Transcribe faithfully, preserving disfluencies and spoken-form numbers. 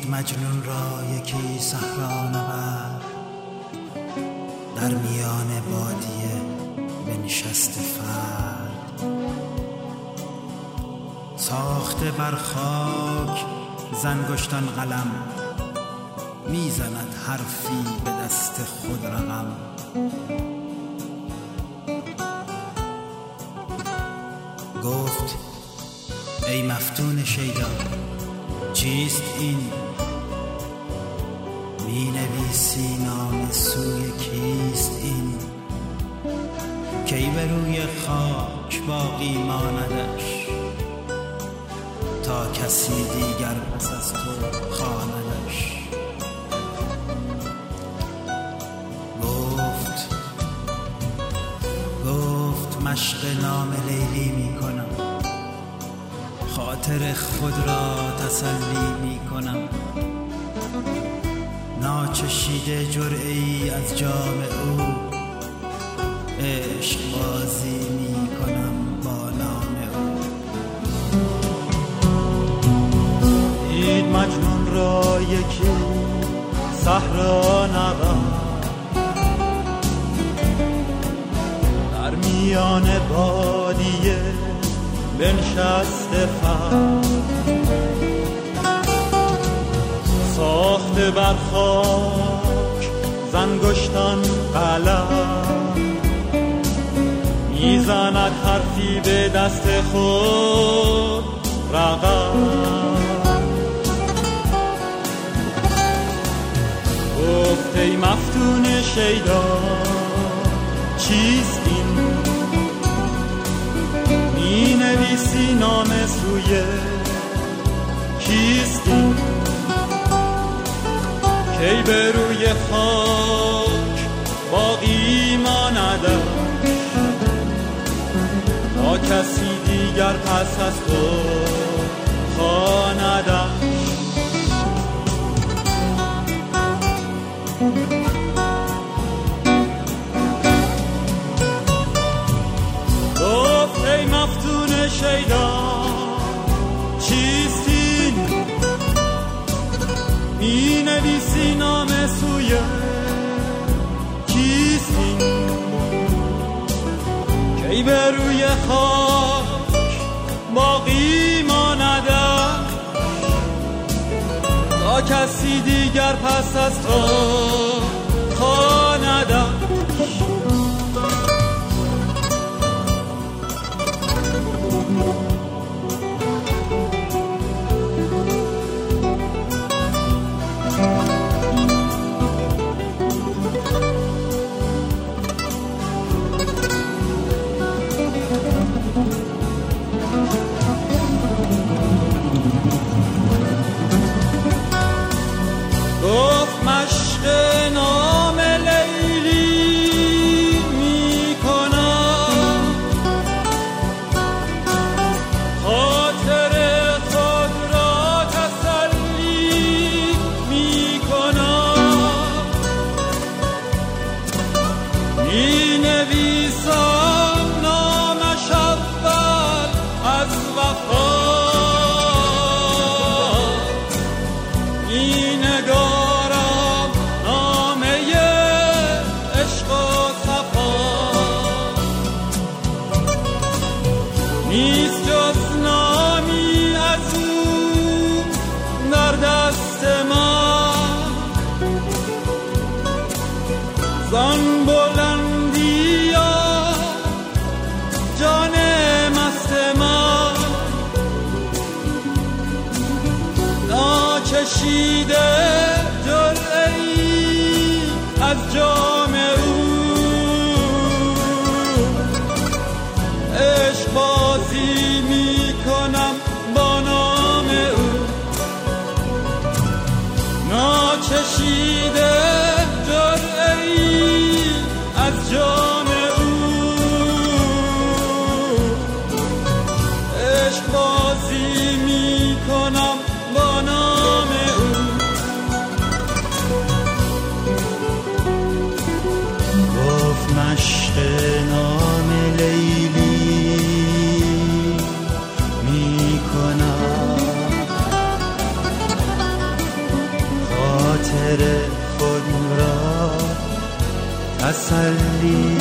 مجنون را یکی صحرا نورد، در میان بادیه بنشسته فرد. ساخته بر خاک زنگشتان قلم، میزند حرفی به دست خود رقم. گفت ای مفتون شیدا چیست این؟ می نویسی نام سوی کیست این؟ کی به روی خاک باقی ماندش، تا کسی دیگر پس از تو خواندش. گفت گفت مشق نام لیلی می کنم، خاطر خود را تسلی می کنم. ناچشیده جرعه‌ای از جام او، عشق بازی می کنم با نام او. دید مجنون را یکی صحرا نورد، در میان بادیه بنشسته فرد. ساخته بر خاک زنگشتان قلم، میزند حرفی به دست خود رقم. گفت ای مفتون شیدا چیست این؟ می نویسی نام سوی کیست این؟ کی به روی خاک باقی ماندش، تا کسی دیگر پس از تو خواندش. گفت ای مفتون شیدا چیست این؟ می نویسی نام سوی کیست این؟ کی به روی خاک باقی ماندش، تا کسی دیگر پس از تو خواندش. گفت مشق نام لیلی می کنم، خاطر خود را تسلی می کنم. می نویسم نامش اول از وفا، می نگارم نامه عشق و صفا. نیست جز نامی از او در دست من، زان بلندی یا جان مست من. ناچشیده جرعه‌ای از جام او، عشق بازی می کنم با نام او. ناچشیده جرعه‌ای از جام او، عشق بازی می کنم با نام او. گفت مشق نام لیلی تسلی